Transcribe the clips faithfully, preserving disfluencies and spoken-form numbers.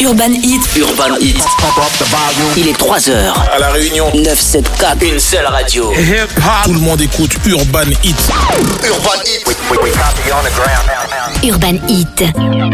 Urban Hit. Urban Hit. Il est trois heures. À La Réunion. neuf cent soixante-quatre. Une seule radio. Tout le monde écoute Urban Hit. Urban Hit. Urban Hit.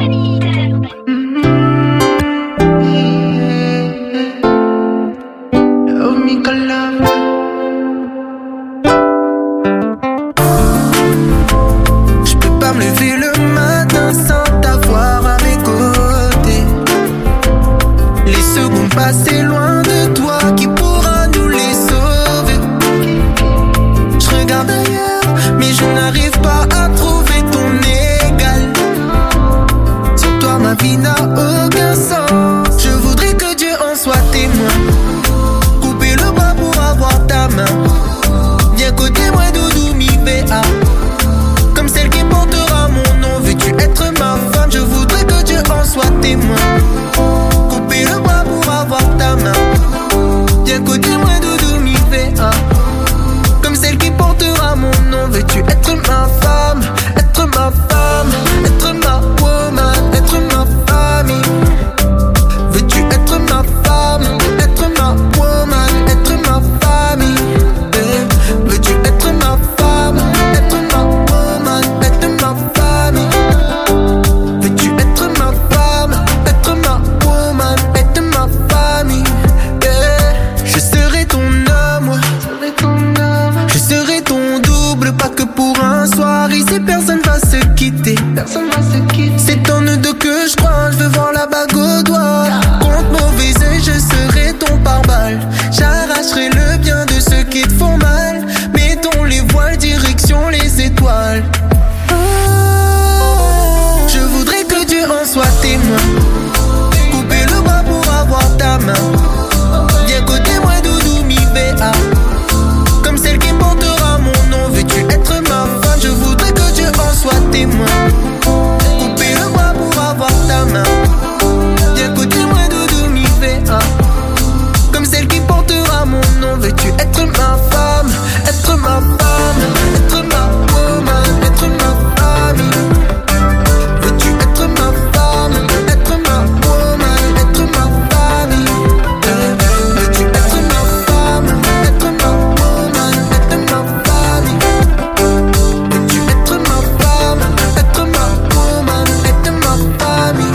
Je peux pas me lever le matin sans t'avoir à mes côtés. Les secondes passées loin de toi, qui pourra nous les sauver? Je regarde ailleurs, mais je n'arrive pas à trouver ton égal. Sans toi ma vie n'a aucun sens. Je voudrais que Dieu en soit témoin. Couper le bras pour avoir ta main. Viens côté moi doudou mi V A. Comme celle qui portera mon nom. Veux-tu être ma femme? Je voudrais que Dieu en soit témoin. Couper le bras pour avoir ta main. Viens côté moi doudou mi V A. Comme celle qui portera mon nom. Veux-tu être ma femme? Être ma femme. Être ma woman. Être ma famille. Veux-tu être ma femme? Être ma woman. Être ma famille. Eh, veux-tu être ma femme? Être ma woman. Être ma famille. Veux-tu être ma femme? Être ma woman. Être ma famille. Eh, je serai ton homme. Je serai ton double, pas que pour un soir. Ici personne va se quitter. Personne va se quitter. C'est en nous deux que je crois. Je veux voir la bague au doigt. Contre mauvais oeil, je serai ton pare-balles. J'arracherai le bien de ceux qui te font mal. Mettons les voiles, direction les étoiles. Oh, je voudrais que Dieu en soit témoin. Couper le bras pour avoir ta main. Viens côté moi doudou mi V A. Comme celle qui portera mon nom. Veux-tu être ma femme? Je voudrais que Dieu en soit témoin. Couper le bras pour avoir ta main. Viens côté moi doudou mi V A. Comme celle qui portera mon nom. Veux-tu être ma femme? Être ma femme. Être ma woman. Être ma famille. Veux-tu être ma femme? Être ma woman. Être ma famille. Veux-tu être ma femme? Être ma woman. Être ma famille. Veux-tu être ma femme? Être ma woman. Être ma famille.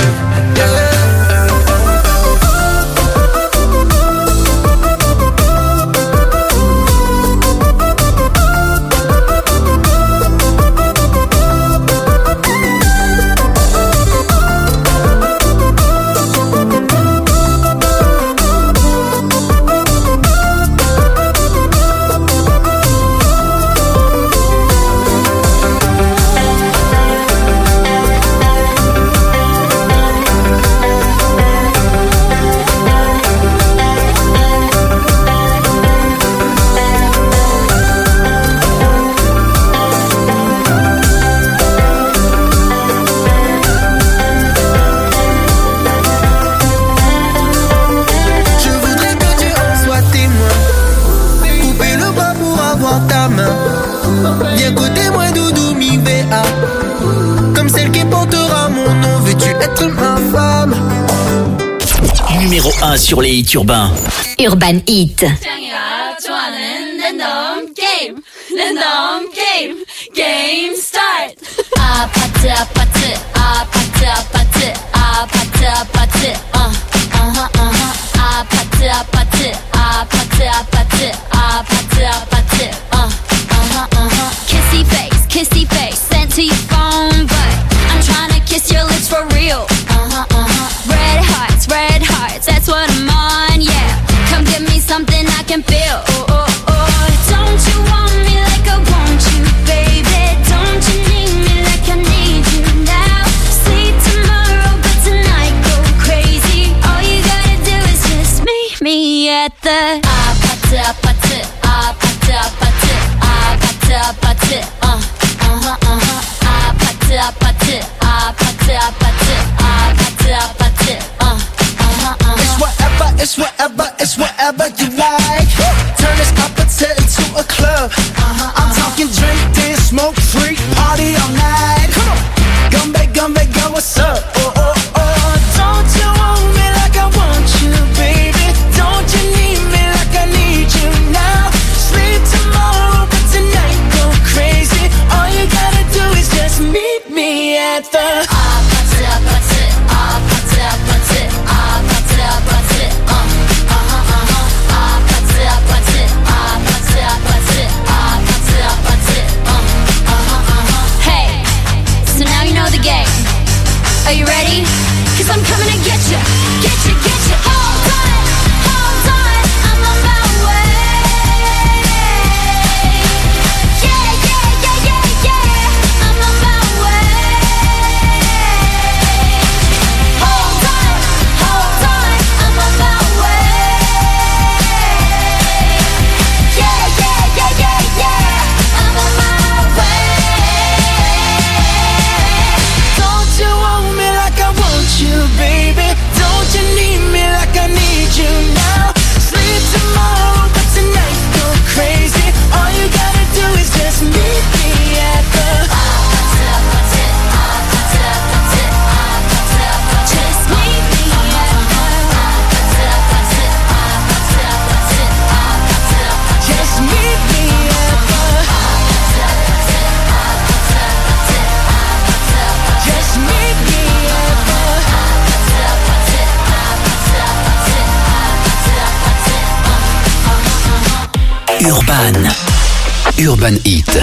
Je voudrais que Dieu en soit témoin. Couper le bras pour avoir ta main. Viens côté moi doudou mi V A. Comme celle qui portera mon nom. Veux-tu être ma femme? Numéro un sur les hits urbains. Urban Hit. 창이가 좋아하는 랜덤 게임 랜덤 게임 게임 스타트 아파트 아파트 아파트 아파트 아파트 아파트 어 어허 어허 아파트 아파트 아파트 아파트 아파트 아파트 어 어허 어허 kissy face kissy face sent to your phone but I'm trying to kiss your lips for real uh-huh uh-huh red hearts red hearts that's what I'm on yeah come give me something I can feel oh oh oh don't you want me like I want you baby don't you need me like I need you now sleep tomorrow but tonight go crazy all you gotta do is just meet me at the 아파트 아파트 아파트 아파트 아파트 아파트 uh uh-huh uh-huh 아파트 아파트 아파트 아파트 아파트 아파트 uh uh-huh uh-huh It's whatever, it's whatever, it's whatever you like. Turn this appetite into a club. Uh-huh, I'm uh-huh. talking drink, dance, smoke, freak, party all night. Come on, gumbe, gumbe, girl, what's up? Oh, oh, oh, don't you want me at the 아파트 아파트 아파트 아파트 아파트 아파트 어 어허 어허 아파트 아파트 아파트 아파트 아파트 아파트 어 어허 어허 Hey, so now you know the game. Are you ready? Cause I'm coming to get you, get you, get you. Hold on, hold on, I'm on my way. Yeah, yeah, yeah, yeah, yeah, I'm on my way. Hold on, hold on, I'm on my way. Yeah, yeah, yeah, yeah, yeah, I'm on my way. Don't you want me like I want you, baby? Don't you need me like I need you now? Sleep tomorrow, but tonight go crazy. All you gotta do is just meet me at the Just meet me at Just meet me at the Just meet me at the Urban. Urban Heat.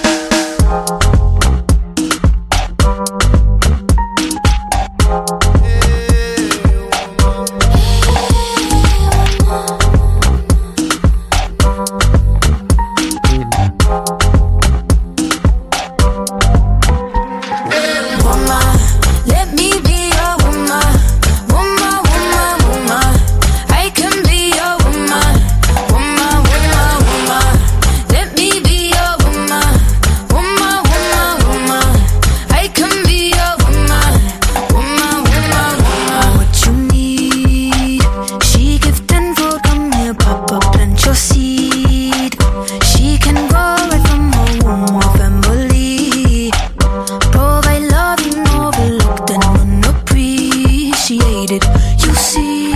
woman, let me be your woman. Woman, woman, woman, I can be your woman. Woman, woman, woman, let me be your woman. Woman, woman, woman, I can be your woman. Woman, woman, woman, what you need? She give tenfold, come here, papa, plant your seed. She can grow right from a womb of family. Provide love you overlooked and unappreciated. You see,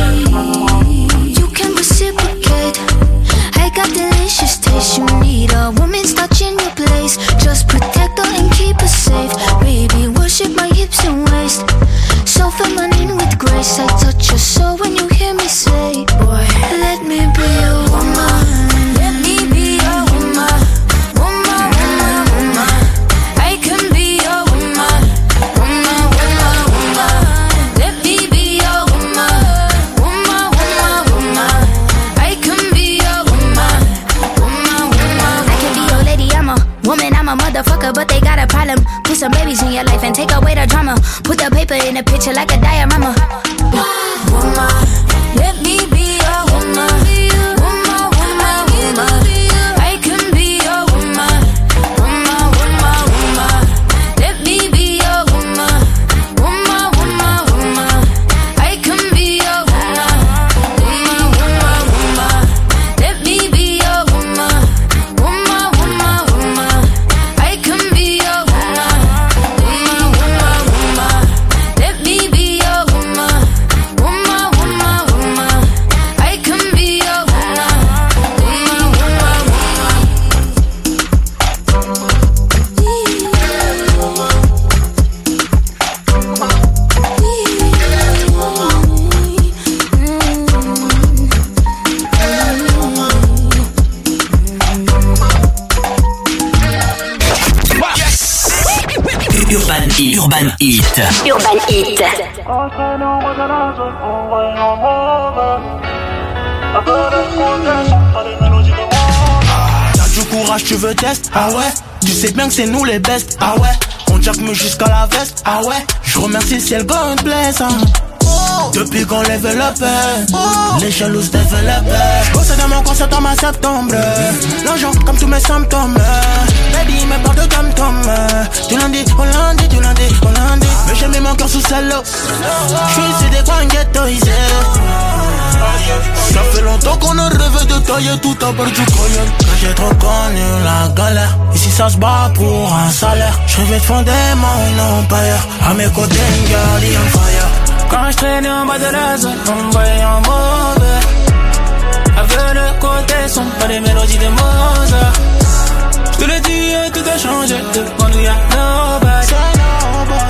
you can reciprocate. I got delicious taste. You need a woman's touch in your place. Just protect her and keep her safe. Baby, worship my hips and waist. So feminine with grace. I touch your soul when you hear me say, boy, let me be your woman. Let me be your woman. Woman, woman, woman, I can be your woman. Woman, woman, woman, let me be your woman. Woman, woman, woman, I can be your woman. Woman, woman, I can be your lady. I'm a woman, I'm a motherfucker, but they got a problem. Put some babies in your life and take away the drama. Put the paper in the picture like a diorama. Woman, let me be your woman. Woman, woman, woman, I can be your woman. Woman, woman, woman, let me be your woman. Woman, woman, woman, I can be your woman. Woman, woman, woman, let me be your woman. Woman, woman, woman, I can be your woman. Woman, woman, woman, let me be your woman. Woman, woman, woman, I can be your woman. Woman, woman, Urban Heat. Urban Heat. Urban Heat. T'as du courage, tu veux test? Ah ouais? Tu sais bien que c'est nous les best? Ah ouais? On jack me jusqu'à la veste? Ah ouais? Je remercie le ciel, God bless, hein. Depuis qu'on level up, les jalouses développent. Bossé dans mon concert en ma septembre. L'argent comme tous mes symptômes. Baby, me parle de tom-tom. Du lundi au lundi, du lundi au lundi. Mais j'ai mis mon cœur sous celle-là. J'suis ici des coins ghettoisés. Ça fait longtemps qu'on a rêvé de tailler tout à part du collier. J'ai trop connu la galère. Ici ça se bat pour un salaire. J'rêvais de fonder mon empire. À mes côtés, une girl on fire. Quand je traînais en bas de la zone, on me voyait en mauvais. Avec le côté son, pas des mélodies de Mozart. Je te l'ai dit, tout a changé, depuis nous y'a nobody.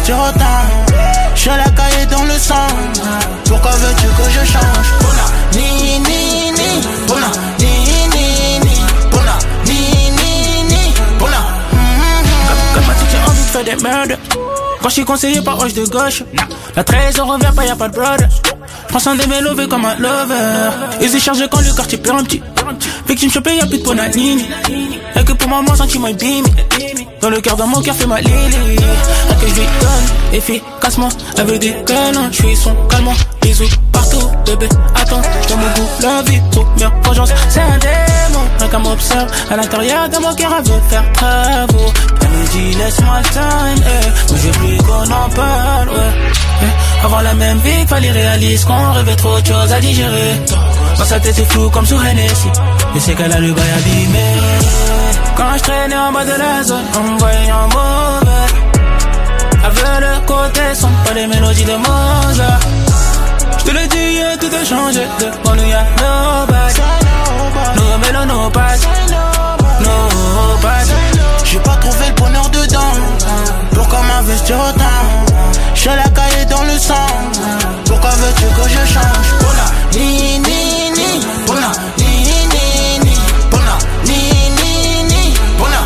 m'investir autant? J'ai la cahier dans le sang. Pourquoi veux-tu que je change? Bona, ni, ni, ni. Bona, ni, ni, ni. Bona, ni, ni, ni. Bona. Comme ma petite, j'ai envie de faire des merdes. Quand je suis conseillé par hoche de gauche, la trahison revient pas, y'a pas de brother. Prends soin de mes lovés comme un lover. Ils y chargent quand le quartier perd un petit. Victime chopée, y'a plus de ponanini. Et que pour maman, sentiment est bim. Dans le cœur de mon cœur, fait ma lily. Rien que je lui donne efficacement. Avec des canons, je suis son calmant. Bisous partout, bébé, attends. Je mon goût, la vie, première vengeance. C'est un démon, rien qu'à m'observe. À l'intérieur de mon cœur, elle veut faire travaux. Elle me dit, laisse-moi le time, eh. Mais je veux plus qu'on en parle, ouais. Eh. Avant la même vie, fallait réaliser qu'on rêvait trop de choses à digérer. Dans sa tête, c'est flou comme sous Hennessy. Je sais qu'elle a le bail abîmé. Quand je traînais en bas de la zone, on me voyait en mauvais. Avec le côté sombre, pas les mélodies de Mozart. Je te le dis, tout a changé. Devant nous y'a nobody. No mélo, no pass. No pass. J'ai pas trouvé le bonheur dedans. Pourquoi m'investir autant? J'ai la cahier dans le sang. Pourquoi veux-tu que je change? Bona, ni, ni, ni. Bona, ni, ni, ni. Bona, ni, ni, ni. Bona.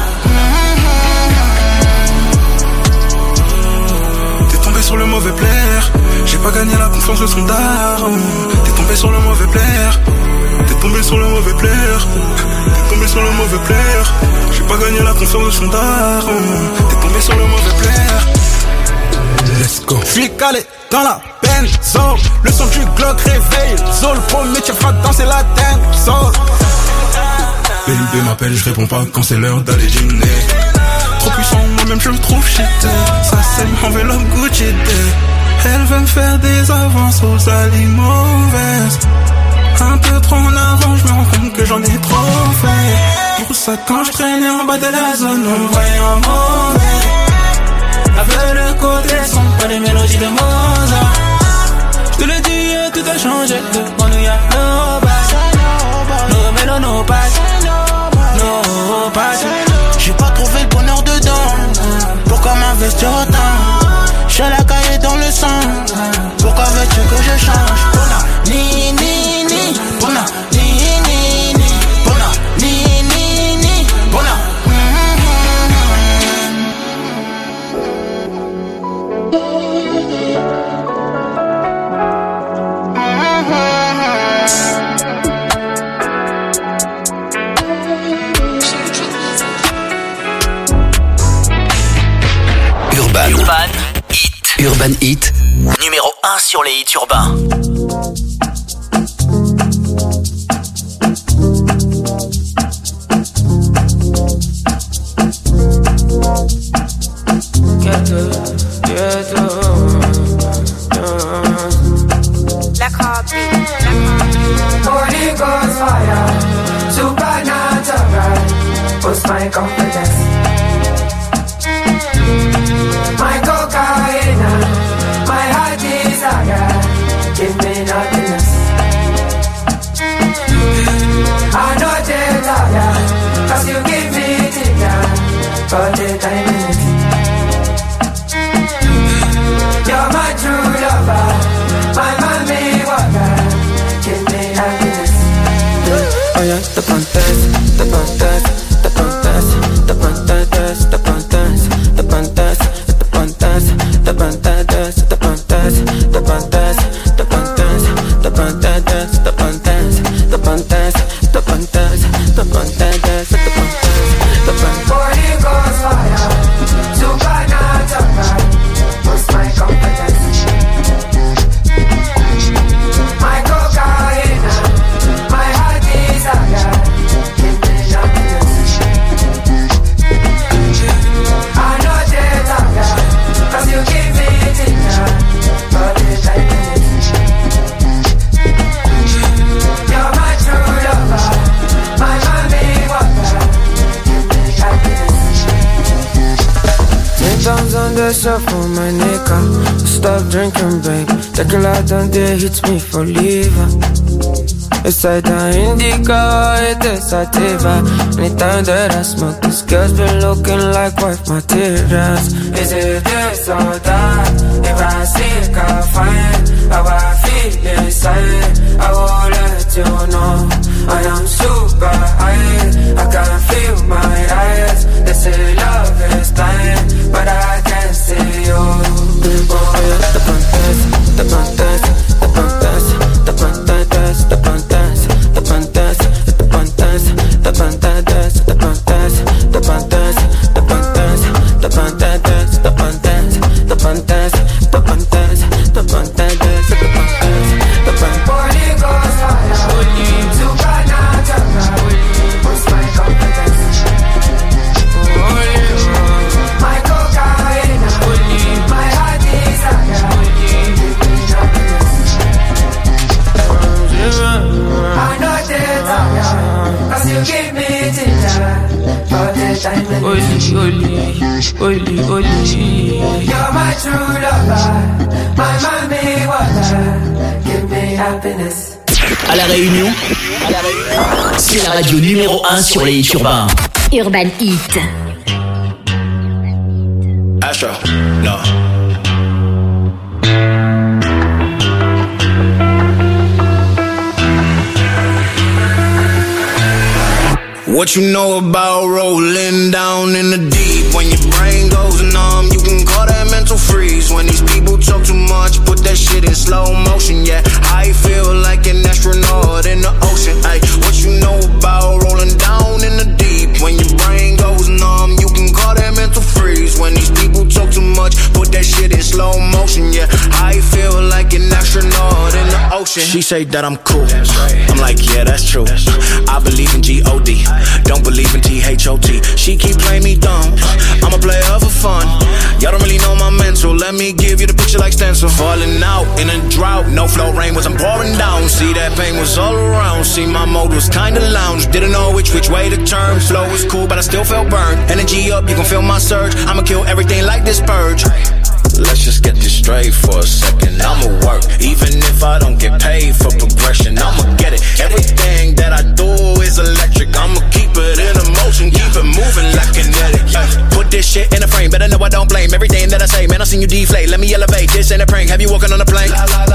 T'es tombé sur le mauvais player. J'ai pas gagné la confiance de son daron. T'es tombé sur le mauvais player. T'es tombé sur le mauvais player. T'es tombé sur le mauvais player. J'ai pas gagné la confiance de son daron. T'es tombé sur le mauvais player. Let's go. J'suis calé dans la peine zone. Le son du Glock réveille Zol. Premier tir fat danser la dance Zol. B L B m'appelle, je réponds pas quand c'est l'heure d'aller dîner. Trop puissant, moi-même je me trouve cheaté. Ça sème enveloppe Gucci Day. Elle veut me faire des avances aux alliés mauvaises. Un peu trop en avant, je me rends compte que j'en ai trop fait. Pour ça quand je traînais en bas de la zone, on me voyait en mauvais. Avec le côté sombre, pas les mélodies de Mozart. Je te le dis, tout a changé. Devant nous y'a nobody. No mélo, no pass. No pass. J'ai pas trouvé le bonheur dedans. Pourquoi m'investir autant? J'ai la cahier dans le sang. Pourquoi veux-tu que je change? Bona, ni, ni, ni. Bona, ni, ni, ni. Bona, ni, ni, ni. Bona. Urban. Urban Hit. Urban Hit. Numéro un sur les hits urbains. La copy. Holy Ghost fire, supernatural, boost my confidence. My cocaine, my heart desire, give me happiness. I know they're tired, cause you give me dinner, for the time minutes. You're my true lover, my mommy water, give me happiness. Oh yeah, the pantas, the pantas, the pantas, the pantas, the pantas, the pantas, the pantas, the pantas, the pantas, the pantas, the pantas, the pantas, the pantas, the pantas, the pantas, the pantas, the pantas, the pantas. Holy Ghost fire, supernatural, boost my confidence. My cocaine, my heart desire, give me happiness. I know they're tired, cause you give me dinner, for the time minutes. You're my true lover, my mommy water, give me happiness. Ten times on the shuffle, my nigga, stop drinking, babe. Tequila done there hits me for liver. Esa indica y desativa. Anytime that I smoke, this girl's been looking like wife materials. Is it this or that? If I see it, I'll find how I feel inside. I will let you know I am super high. I can feel my eyes. They say love is blind, but I can't see you. Oh yeah, the fantasy, the fantasy, the fantasy, the fantasy, the fantasy, the fantasy, the fantasy, the fantasy, the fantasy, the fantasy, the fantasy, the fantasy, the fantasy, the fantasy, the fantasy, the fantasy, the fantasy, the fantasy. Holy Ghost fire, holy supernatural, what's my confidence? Holy, my cocaine, holy, my heart desire, holy, give me happiness. I know they're tired, cause you give me ginger for the time. Holy, holy, holy, holy. You're my true lover, my mommy water, give me happiness. À la Réunion, à la Réunion, c'est la radio numéro un sur les hits urbains. Urban Hit. Astro, no. What you know about rolling down in the deep? When your brain goes numb, you can call that mental freeze. When these people talk too much, put that shit in slow motion. Yeah, I feel like an astronaut in the ocean. Ay, what you know about rolling down in the deep? When your brain goes numb, you can call that mental freeze. When these people talk too much, put that shit in slow motion. Yeah, I feel like an astronaut in the ocean. She say that I'm cool. I'm like, yeah, that's true. I believe in G O D. Don't believe in T H O T. She keep playing me dumb. I'm a player for fun. Y'all don't really know my mental. Let me give you the picture like stencil. Falling out in a drought. No flow rain was I'm pouring down. See that pain was all around. See my mode was kinda lounge. Didn't know which which way to turn. Flow was cool but I still felt burned. Energy up, you can feel my surge. I'ma kill everything like this purge. Let's just get this straight for a second. I'ma work, even if I don't get paid for progression. I'ma get it. Everything that I do is electric. I'ma keep it in motion, keep it moving like kinetic. Yeah. Put this shit in a frame, better know I don't blame everything that I say. Man, I seen you deflate. Let me elevate. This ain't a prank. Have you walking on a plank?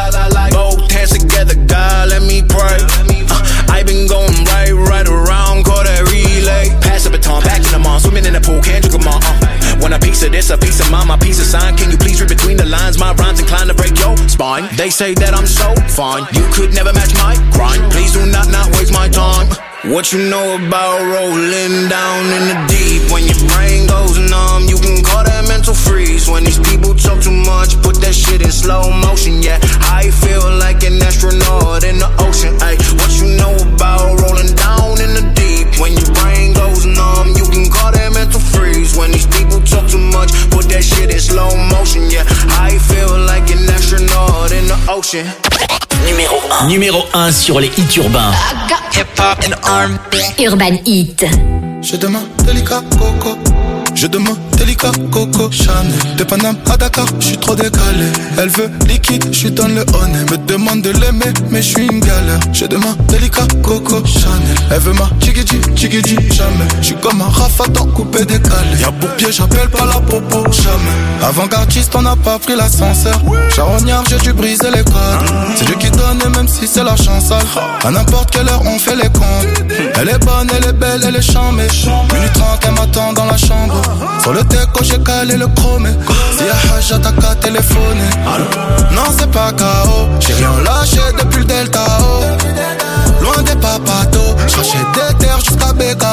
Both hands together, God, let me pray. Uh, I been going right, right around, call that relay. Pass the baton, back in the mall, swimming in the pool, can't drink them all. Uh. Want a piece of this, a piece of mine, my piece of sign. Can you please read between the lines? My rhymes inclined to break your spine. They say that I'm so fine, you could never match my grind. Please do not not waste my time. What you know about rolling down in the deep? When your brain goes numb, you can call that mental freeze. When these people talk too much, put that shit in slow motion. Yeah, I feel like an astronaut in the ocean. Ay, what you know about rolling down in the deep? When your brain goes numb, you can call that mental freeze. When these people talk too much, put that shit in slow motion. Yeah, I feel like an astronaut in the ocean. Numéro un. Numéro un sur les hits urbains. Hip-hop and R and B. Urban Hit. Je demande délicat coco. Je demande délicat coco Chanel. De Paname à Dakar, je suis trop décalé. Elle veut liquide, je lui donne le honey. Me demande de l'aimer, mais je suis une galère. Je demande délicat coco Chanel. Elle veut ma chigidi, chigidi, jamais. Je suis comme un rafatan coupé décalé. Y'a pour pied, j'appelle pas la popo, jamais. Avant-gardiste, on n'a pas pris l'ascenseur. Charognard, j'ai dû briser les codes. C'est Dieu qui donne, et même si c'est la chance. À n'importe quelle heure, on fait les comptes. Elle est bonne, elle est belle, elle est chambée. Minute trente, elle m'attend dans la chambre. Sur le déco, j'ai calé le chromé. Si y'a Hajj, t'as qu'à téléphoner. Non, c'est pas K O. J'ai rien lâché depuis le Delta O. Loin des papatos. J'rachète des terres jusqu'à B K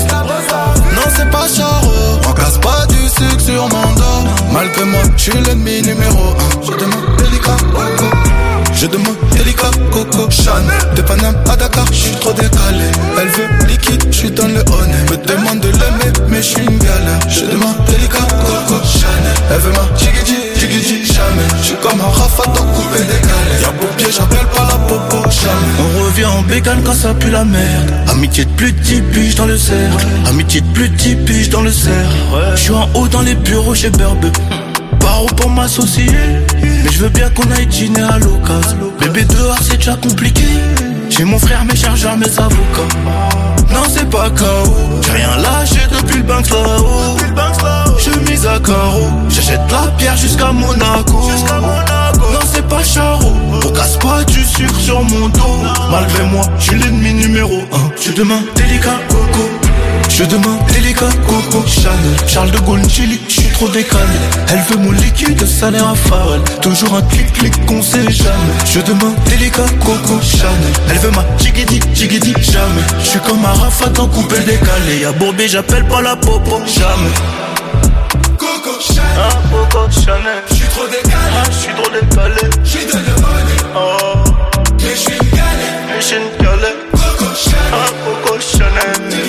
O. Non, c'est pas Charo. On casse pas du sucre sur mon dos. Malgré moi, j'suis l'ennemi numéro un. Je demande délicat coco. Je demande délicat coco Chanel. De Paname à Dakar, j'suis trop décalé. Elle veut liquide, j'lui donne le honey. Me demande de l'aimer, mais j'suis une galère. Je demande délicat coco Chanel. Elle veut ma chigidi, chigidi, jamais. J'suis comme un rafatan coupé décalé. Y'a pour pied, j'appelle pas la popo, jamais. On revient en bécane quand ça pue la merde. Amitié de plus de dix piges dans le cercle. Amitié de plus de dix piges dans le cercle. J'suis en haut dans les bureaux chez Burbe. Paro pour m'associer. Mais je veux bien qu'on aille dîner à l'occasion. Bébé dehors c'est déjà compliqué. J'ai mon frère, mes chargeurs, mes avocats. Non, c'est pas K O. J'ai rien lâché depuis le Banks là-haut. Je mise à carreau. J'achète la pierre jusqu'à Monaco. Non, c'est pas Charo. Pour casse pas du sucre sur mon dos. Malgré moi, j'suis l'ennemi numéro un. J'suis demain délicat coco. Je demande délicat, Coco, Chanel, Charles de Gaulle, Chili, je suis trop décalé. Elle veut mon liquide, salaire à Pharrell. Toujours un clic-clic qu'on sait jamais. Je demande délicat, Coco, Chanel. Elle veut ma jigidi, jigidi, jamais. Je suis comme un Rafat en coupé décalé. Y'a Bourbé, j'appelle pas la popo, jamais. Coco, Chanel, ah, Coco, Chanel. Je suis trop décalé, ah, je suis trop décalé. J'suis de la monnaie, oh. Mais j'suis une galère, mais j'suis une galère. Coco, Chanel, ah, Coco, Chanel.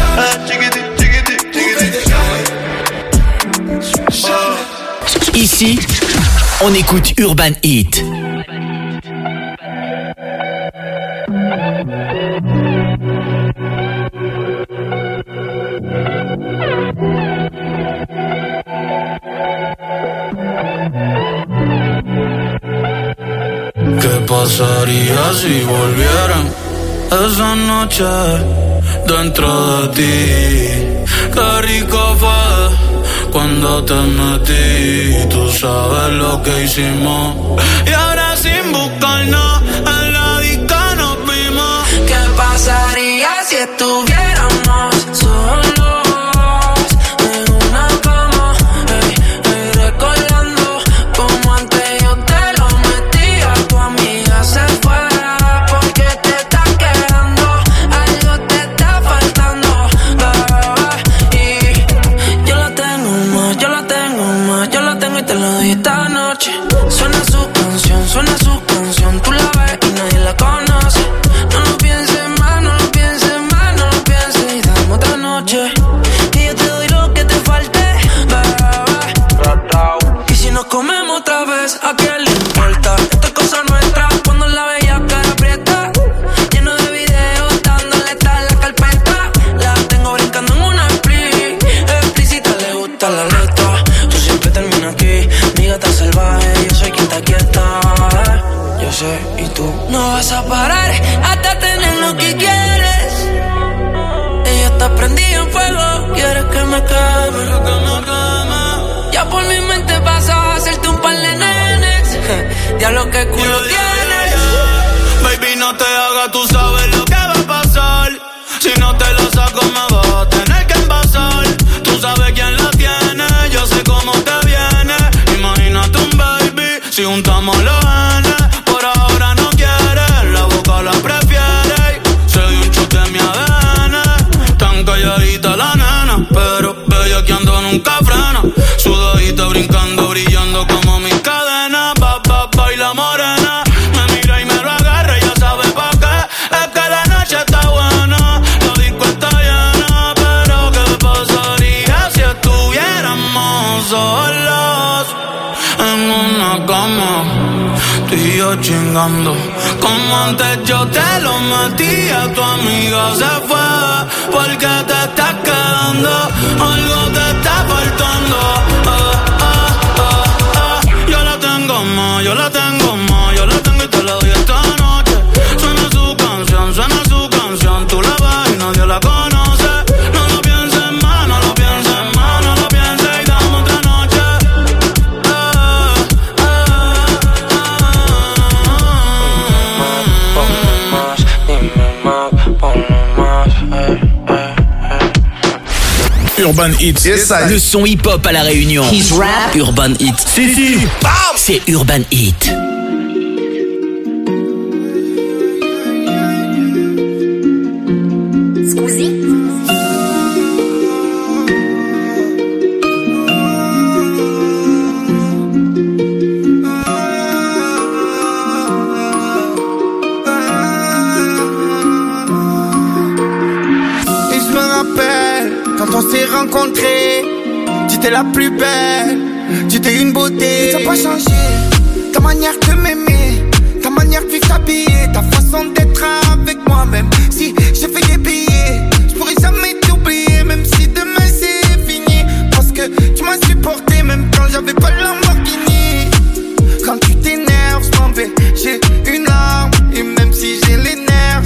Ici, on écoute Urban Heat. ¿Qué pasaría si volvieran esa noche dentro de ti? Qué rico fue cuando te metí. Tú sabes lo que hicimos. Y ahora sin buscarnos en la disco nos vimos. ¿Qué pasaría si estuviéramos solos? Esta noche suena su canción, suena su canción. Tú la ves y nadie la conoce. No lo pienses más, no lo pienses más, no lo pienses y dame otra noche. Que yo te doy lo que te falte, bebé. Y si nos comemos otra vez, ¿a quién le importa? Esta es cosa nuestra, cuando la bella cara aprieta. Lleno de videos, dándole tal la carpeta. La tengo brincando en una split. Explícita, le gusta la letra. Tú siempre terminas aquí. Gata salvaje, yo soy quien te quieta. Yo sé, y tú no vas a parar hasta tener lo que quieres. Ella está prendida en fuego, quieres que me queme. Ya por mi mente pasa a hacerte un par de nenes. Diablo que culo yeah, tienes yeah, yeah. Baby, no te hagas, tú sabes lo que va a pasar. Si no te lo saco me vas a tener que envasar. Tú sabes quién la tiene, yo sé cómo te viene. Imagínate un baby, si juntamos los genes. Por ahora no quiere, la boca la prefiere. Se dio un chute de mi A D N. Tan calladita la nena, pero bellaqueando nunca frena. Sudadita brincando, brillando como mis cadenas. Ba, ba, baila morena. Me mira y me lo agarra, ya sabe pa' qué. Es que la noche está buena, la disco está llena. Pero ¿qué pasaría si estuviéramos solos en una cama? Tú y yo chingando. Como antes yo te lo metía, tu amiga se fue porque te estás quedando. Algo te está faltando. Ah, ah, ah, ah. Yo la tengo más, yo la tengo más. Yo la tengo y te la doy esta noche. Suena su canción, suena su canción. Tú la ves y nadie la conoce. No lo pienses más, no lo pienses más. No lo pienses y dame otra noche. Ah, ah, ah. ponme más, dime más, ponme más, eh, eh, eh. Urban Heat, yes, le son hip-hop à la Réunion. His rap. Urban Heat. Si, si. C'est Urban Heat. On s'est rencontrés, tu étais la plus belle, tu étais une beauté. Ça n'a pas changé, ta manière de m'aimer, ta manière de vivre, t'habiller, ta façon d'être avec moi. Même si j'ai fait des billets, je pourrais jamais t'oublier. Même si demain c'est fini, parce que tu m'as supporté même quand j'avais pas le Lamborghini. Quand tu t'énerves, je m'en vais, j'ai une arme. Et même si j'ai les nerfs,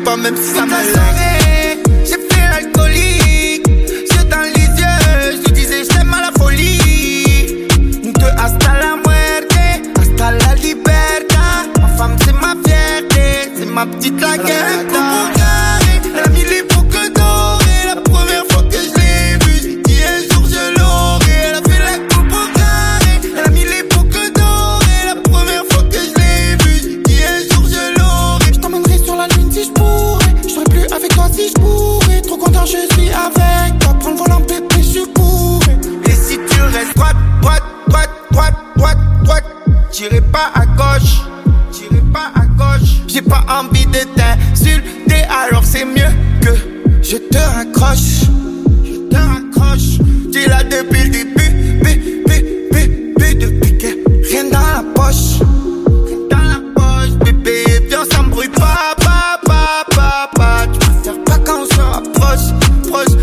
pas même si ça me soirée, j'ai fait l'alcoolique. Yeux dans les yeux, je lui disais je t'aime à la folie. De hasta la muerte, hasta la libertad. Ma femme c'est ma fierté, c'est ma petite laguerta. Elle a mis les boucles dorées, la première fois que je l'ai vue. J'ai dit un jour je l'aurai. Elle a fait la coupe au carré. Elle a mis les boucles dorées, la première fois que je l'ai vue. J'ai dit un jour je l'aurai. Je t'emmènerai sur la lune si je pourrais. Je serai plus avec toi si je pourrais. Trop content je suis avec toi. Prends le volant bébé je pourrais. Et si tu restes droite, droite, droite, droite, droite, droite, j'irai pas à gauche. J'irai pas à gauche. J'ai pas envie de t'insulter, alors c'est mieux que je te raccroche. Je te raccroche. T'es là depuis le début, bé, bé, bé, bé, depuis que rien dans la poche. Rien dans la poche, bébé, viens, ça m'embrouille pas, pas, pas, pas, pas. Tu préfères pas quand on se rapproche, proche,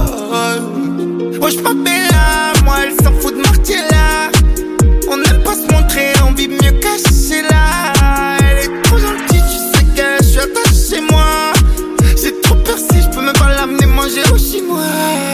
proche. Moi je m'appelle là, moi elle s'en fout de Martiella. On n'aime pas se montrer, on vit mieux caché là. Elle est trop gentille, tu sais que je suis attaché moi. J'ai trop peur si je peux même pas l'amener manger au chinois.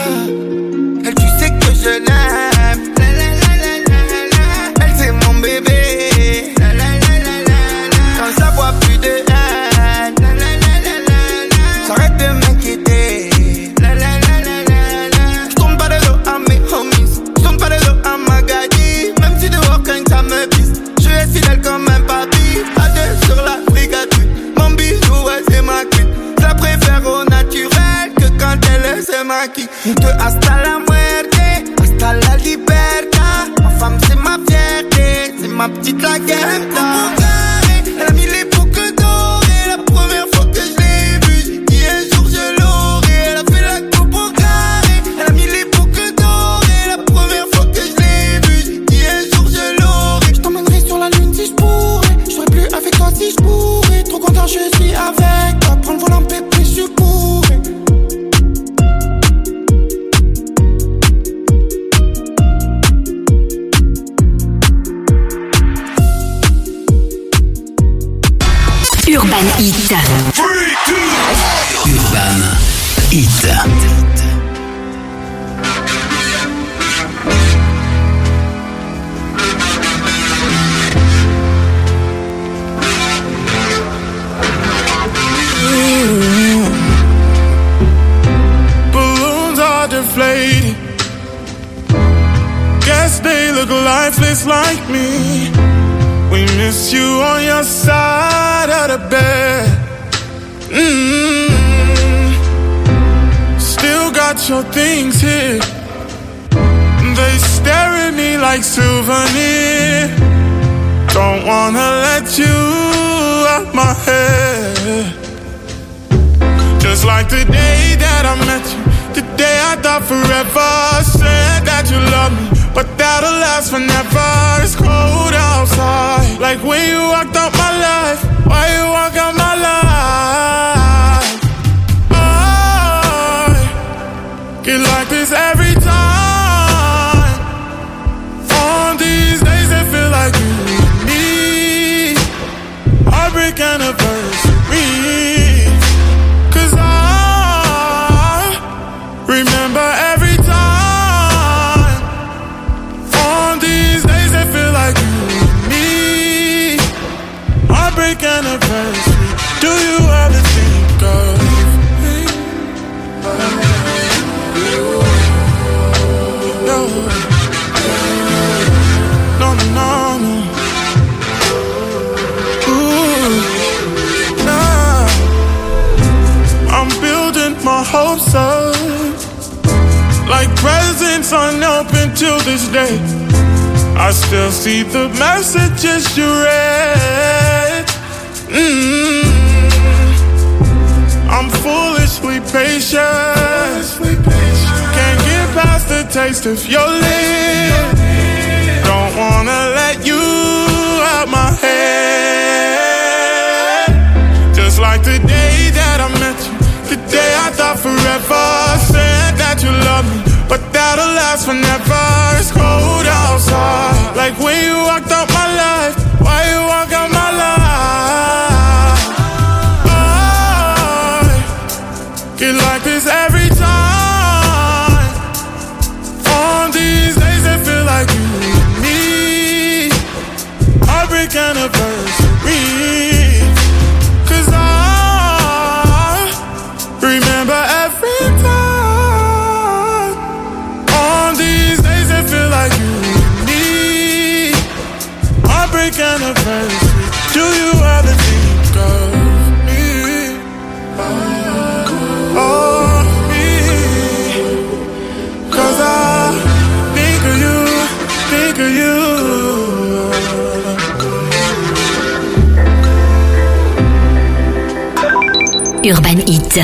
Elle, tu sais que je l'aime. La, la, la, la, la, la. Elle c'est mon bébé. La, la, la, la, la, la. Quand ça voit plus de haine. La, la, la, la, la, la. J'arrête de m'inquiéter. La, la, la, la, la, la. J'tombe pas de dos à mes homies. J'tombe pas de dos à ma gadie. Même si dehors quand ça me pisse, je suis fidèle comme un papy. À deux sur la frigature. Mon bijou, ouais, c'est ma cuite. Je la préfère au naturel que quand elle se maquille. De hasta la muerte, hasta la libertad. Ma femme, c'est ma fierté, c'est ma petite laguerta. Elle a mis les boucles dorées, la première fois que je l'ai vue. J'ai dit un jour je l'aurai. Elle a fait la coupe au carré. Elle a mis les boucles dorées, la première fois que je l'ai vue. J'ai dit un jour je l'aurai. Je t'emmènerai sur la lune si je pourrais. Je serai plus avec toi si je pourrais. Trop content je suis avec toi. Prends le volant bébé je pourrais. Urban Hit. Urban Hit. Balloons are deflating. Guess they look lifeless like me. We miss you on your side of the bed. Mm-hmm. Still got your things here. They stare at me like souvenirs. Don't wanna let you out my head. Just like the day that I met you, the day I thought forever. Said that you love me, but that'll last forever. It's cold outside, like when you walked out my life. Why you walk out my life? I get like this every time. On these days it feel like you need me. Heartbreak anniversary. Cause I remember every time. On these days it feel like you need me. Heartbreak anniversary. Do you ever think of me? No, no, no, no. Ooh, nah. I'm building my hopes up, like presents unopened till this day. I still see the messages you read. Mm-hmm. I'm foolishly patient. Can't get past the taste of your lips. Don't wanna let you out my head. Just like the day that I met you, the day I thought forever. Said that you love me, but that'll last forever. It's cold outside, like when you walked out my life. Why you walk out my life? I Urban Hit.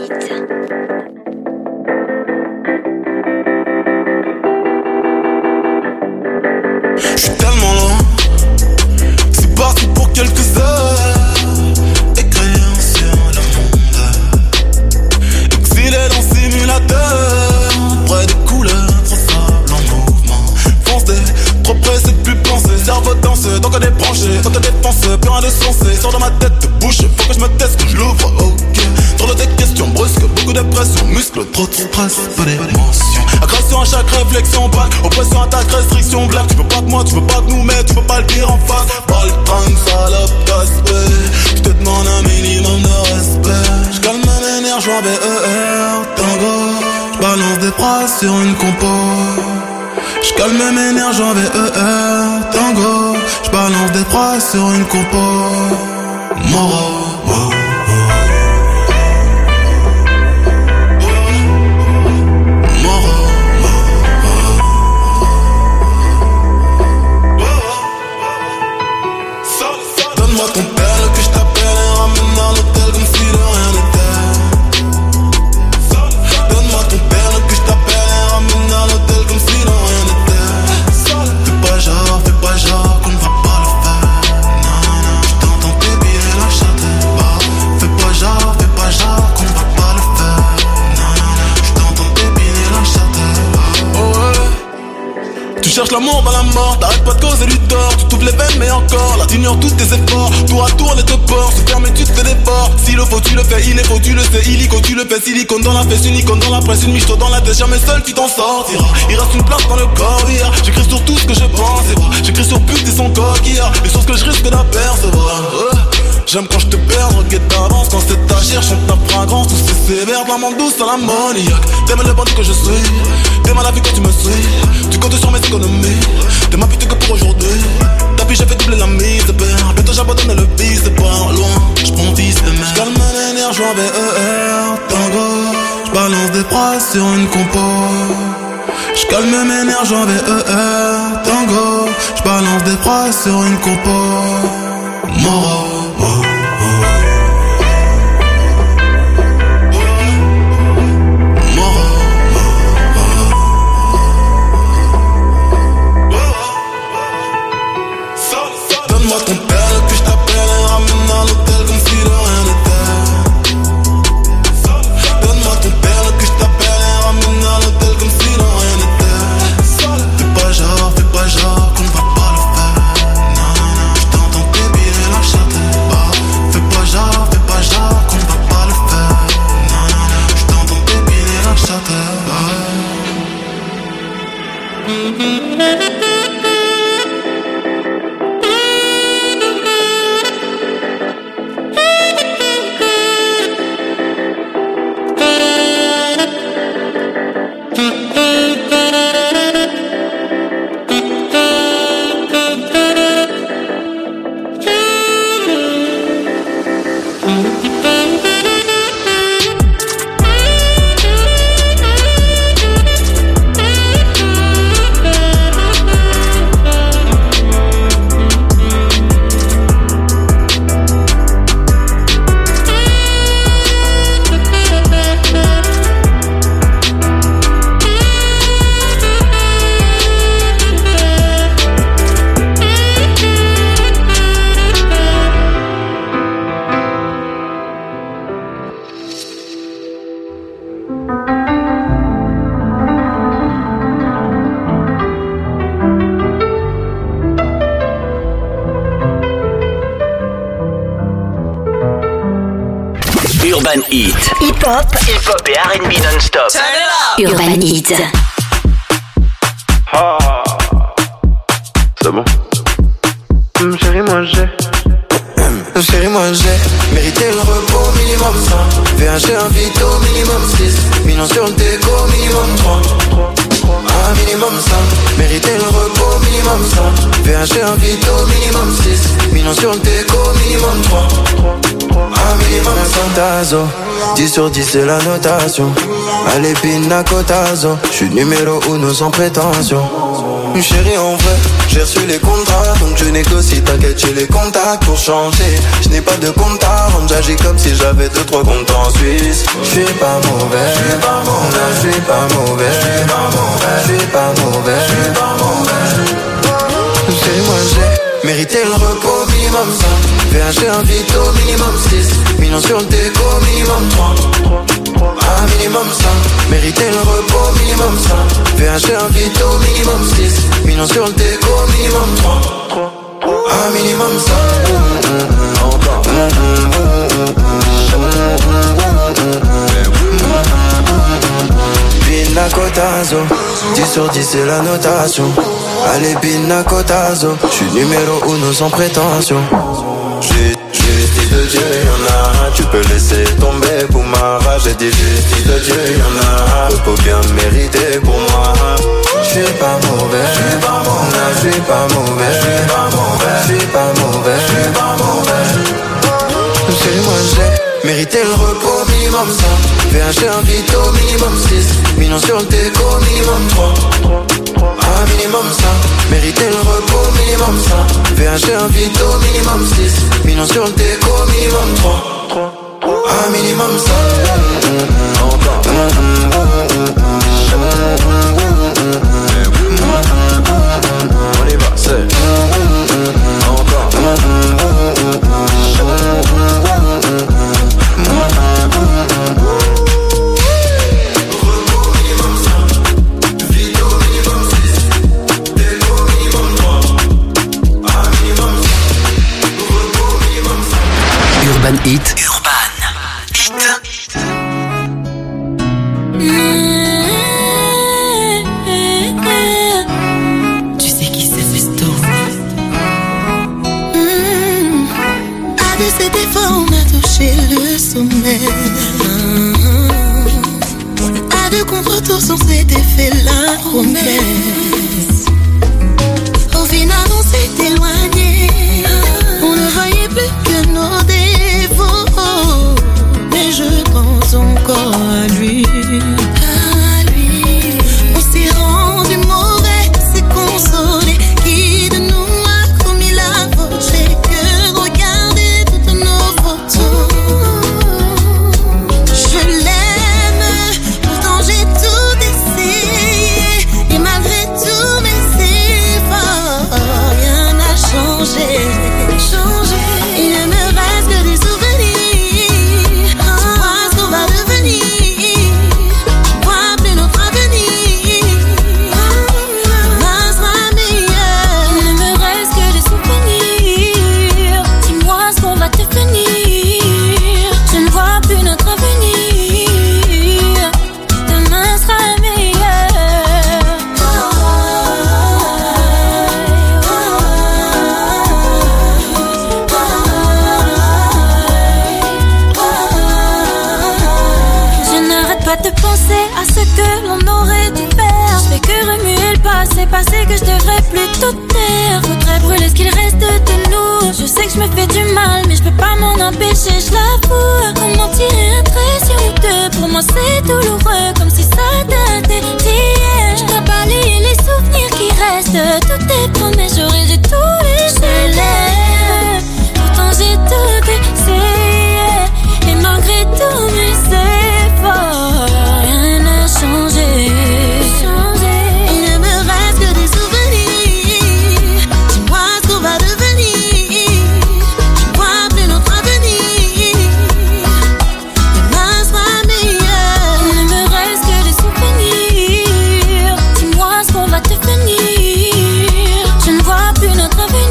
J'suis tellement loin, c'est parti pour quelques heures. Écrire sur le monde, exilé dans simulateur, près des couleurs, trop sable en mouvement. Fonce des, trop pressé de plus penser. Cerveau danse, tant que des branchés, tant que des pensées, plus rien de sensé. Sors de ma tête de bouche, faut que je me teste, que je l'ouvre, ok. Trop de tes questions brusques, beaucoup de pression, muscles, trop de stress, peu d'émotion. Agression à chaque réflexion, balle, oppression, attaque, restriction, blague. Tu veux pas de moi, tu veux pas de nous, mais tu peux pas le dire en face. Pas le temps, salope, casse-pé. Je te demande un minimum de respect. J'calme mes nerfs, j'vois B E R, tango. J'balance des phrases sur une compo. J'calme mes nerfs, j'vois B E R, tango. J'balance des phrases sur une compo. Moro, wow. Donne-moi ton père que je t'appelle et ramène à l'hôtel comme si de rien n'était. Donne-moi ton père que je t'appelle et ramène à l'hôtel comme si de rien n'était. Fais pas genre, fais pas genre qu'on ne va pas le faire. Non, non, non, je t'entends t'ébiller la chatte. Fais pas genre, fais pas genre qu'on ne va pas le faire. Non, non, non, je t'entends t'ébiller la chatte. Oh ouais. Tu cherches l'amour, bah la mort, t'arrêtes pas de causer du tort. Tu t'ouvres les veines mais encore, là t'ignores tous tes efforts. Tour à tour on est au port, se ferme et tu te fais des ports. S'il le faut tu le fais, il est faux tu le sais. Illico tu le fais, silicone dans la fesse, une icône dans la presse. Une miche dans la tête, jamais seul tu t'en sortiras. Il reste une place dans le corps, hier. J'écris sur tout ce que je pense et vois. J'écris sur pute et son coquillard. Les choses que je risque d'apercevoir. euh. J'aime quand je te perds, regrette d'avance. Quand c'est ta chair, chante ta fragrance. Tout c'est sévère, maman douce à l'ammoniaque. T'aimes le bandit que je suis, t'aimes la vie quand tu me suis. Tu comptes sur mes économies, t'es ma pute que pour aujourd'hui. Depuis j'ai fait doubler la mise de père. Bientôt j'abandonne le vice, c'est pas loin. J'prends fils et mère. J'calme mes nerfs, j'vois B E R, tango. J'balance des phrases sur une compo. J'calme mes nerfs, j'vois B E R, tango. J'balance des phrases sur une compo. Moro, oh, oh. Donne-moi ton père que je t'appelle et ramène à l'hôtel comme si de rien n'était. Donne-moi ton père que je t'appelle et ramène à l'hôtel comme si de rien n'était. Fais pas genre, fais pas genre qu'on ne va pas le faire. Non, non, non, je t'entends t'ébiller la chatte. Fais pas genre, fais pas genre qu'on ne va pas le faire. Non, non, non, je t'entends t'ébiller la chatte. Urban Hit. Hip-hop. Hip-hop et R and B non-stop. Urban Hit. Ah, c'est bon. Hum, chérie, moi j'ai. Hum, chérie, moi j'ai mérité le repos minimum cinq. V un G un Vito minimum six. Millions sur le déco minimum trois. Un minimum cinq. Mérité le repos minimum cinq. V un G un Vito minimum six. Millions sur le déco minimum trois. Un minimum cinq tazo. dix sur dix c'est la notation. Allez pina cotazo. J'suis numéro uno sans prétention. Chérie, en vrai, j'ai reçu les contrats, donc je négocie, t'inquiète, j'ai les contacts pour changer. Je n'ai pas de compte à rendre, j'agis comme si j'avais deux trois comptes en Suisse. Je suis pas mauvais, je suis pas mauvais, je suis pas mauvais, je suis pas mauvais, je suis pas mauvais, je suis pas mauvais. Chérie, moi j'ai mérité le repos, minimum cinq. V H G, un vito, minimum six. Millions sur le déco, minimum trois. Un minimum cinq, mériter le repos, minimum cinq. V H G, un vito, minimum six. Millions sur le déco, minimum trois. Un minimum cinq. Encore. Pina Cotazo, dix sur dix c'est la notation. Allez, Pina Cotazo, j'suis numéro uno sans prétention. J'ai justice de Dieu, y'en a. Tu peux laisser tomber pour ma rage. J'ai dit justice de Dieu, y'en a. Repos bien mérité pour moi. J'suis pas mauvais, j'suis pas mauvais, j'suis pas mauvais, j'suis pas mauvais, j'suis pas mauvais, j'suis pas mauvais. Chérie, moi j'ai mérité le repos, minimum cinq. V H G, un vito, minimum six. Millions sur le déco, minimum trois. Un minimum cinq, mériter le repos, minimum cinq. V H G, un vito, minimum six. Millions sur le déco, minimum trois. Un minimum cinq. Encore. On y va, c'est encore. Urban Hit. Urban Hit. Tu sais qui c'est Festo. À de ses défauts on a touché le sommet. À de contre-tours on s'était fait la promesse. Au final on s'est éloigné. On ne voyait plus que nos défauts. Mais je pense encore à lui. À lui. On s'est rendu mauvais, c'est consolé. Qui de nous a commis la faute? J'ai que regardé toutes nos photos. Je l'aime, pourtant j'ai tout essayé. Et malgré tous mes efforts, rien n'a changé. Il ne me reste que des souvenirs. Tu vois ce qu'on va devenir. Je vois plus notre avenir. Demain sera meilleur. Il ne me reste que des souvenirs. Dis-moi ce qu'on va devenir. Je ne vois plus notre avenir. Demain sera meilleur. Je n'arrête pas de penser à ce que l'on aurait dû faire. Je fais que remuer le passé, passé que je devrais plutôt taire. Faudrait brûler ce qu'il reste de nous. Je sais que je me fais du mal, mais je peux pas m'en empêcher, je l'avoue. Comment tirer un trait sur nous deux? Pour moi c'est douloureux, comme si ça datait d'hier. Je dois balayer les souvenirs qui restent. Toutes tes promesses, j'aurais dû tout laisser. Pourtant j'ai tout essayé. Et malgré tous mes efforts, rien n'a changé. Il ne me reste que des souvenirs. Dis-moi ce qu'on va devenir. Je vois plus notre avenir. Demain sera meilleur. Il ne me reste que des souvenirs. Dis-moi ce qu'on va devenir. Je ne vois plus notre avenir.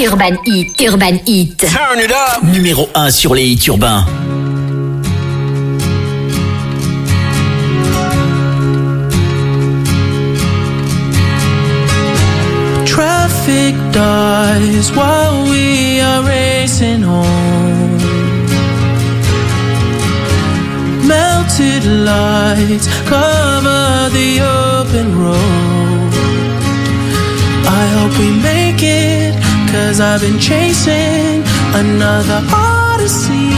Urban Hit, Urban Hit. Turn it up. Numéro un sur les hits urbains. Traffic dies while we are racing home. Melted lights cover the open road. I hope we make it, 'cause I've been chasing another odyssey.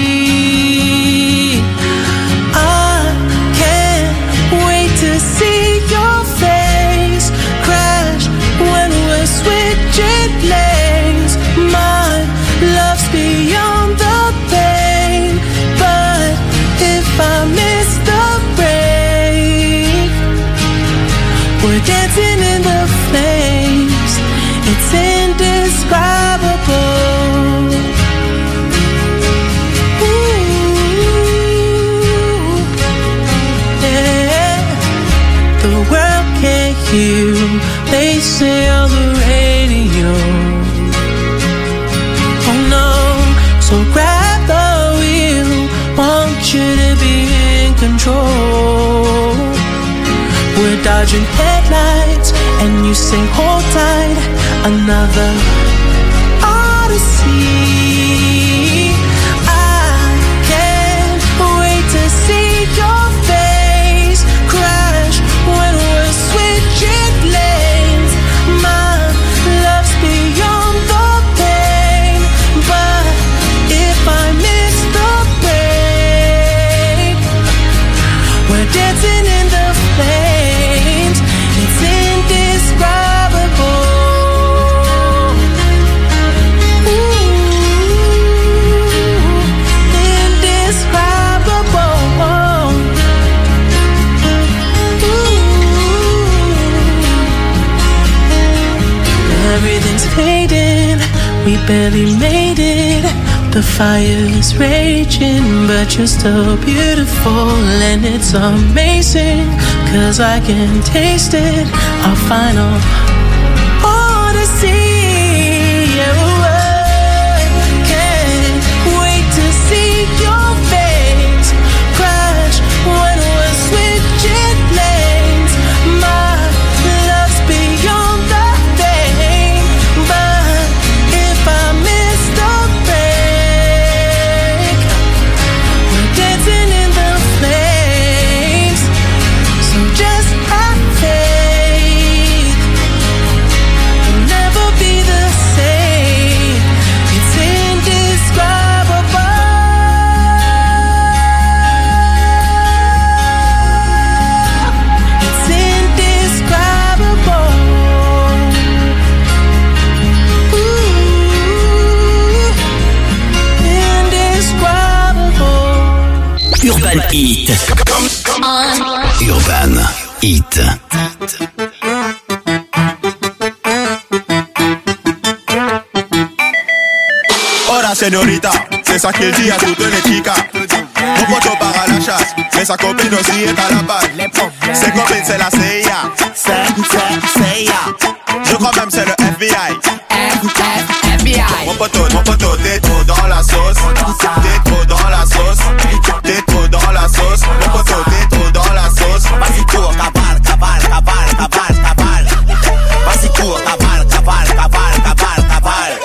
I can't wait to see your face crash when we're switching lanes. My love's beyond the pain, but if I miss the break, we're dancing in the flames. It's indescribable. Ooh, yeah. The world can't hear you, they say on the radio. Oh no, so grab the wheel, want you to be in control. We're dodging headlights, and you say hold tight, another odyssey. I can't wait to see your face crash when we're switching lanes. My love's beyond the pain, but if I miss the break, we're dancing in the flames. It's indescribable. Everything's fading, we barely made it. The fire's raging, but you're still beautiful. And it's amazing, 'cause I can taste it. Our final odyssey. Yeah, I can't wait to see your face crash when we're switching lanes. My love's beyond the pain, but if I miss the break, we're dancing in the flames. So just have faith, we'll never be the same. It's indescribable. It's indescribable. Ooh, indescribable. Urban Hit. Urban Hit. Hola señorita, c'est ça qu'il dit à toutes les chicas. Mon poteau part à la chasse, mais sa copine aussi est à la balle. Ses copines c'est la C I A, c'est, c'est, C I A. Je crois même c'est le F B I. F B I. Mon poteau, mon poteau, t'es trop dans la sauce. T'es trop dans la sauce. T'es trop dans la sauce. Mon poteau, t'es trop dans la sauce. Vas-y cours, cavale, cavale, cavale, cavale, cavale. Vas-y cours, cavale, cavale, cavale, cavale, cavale.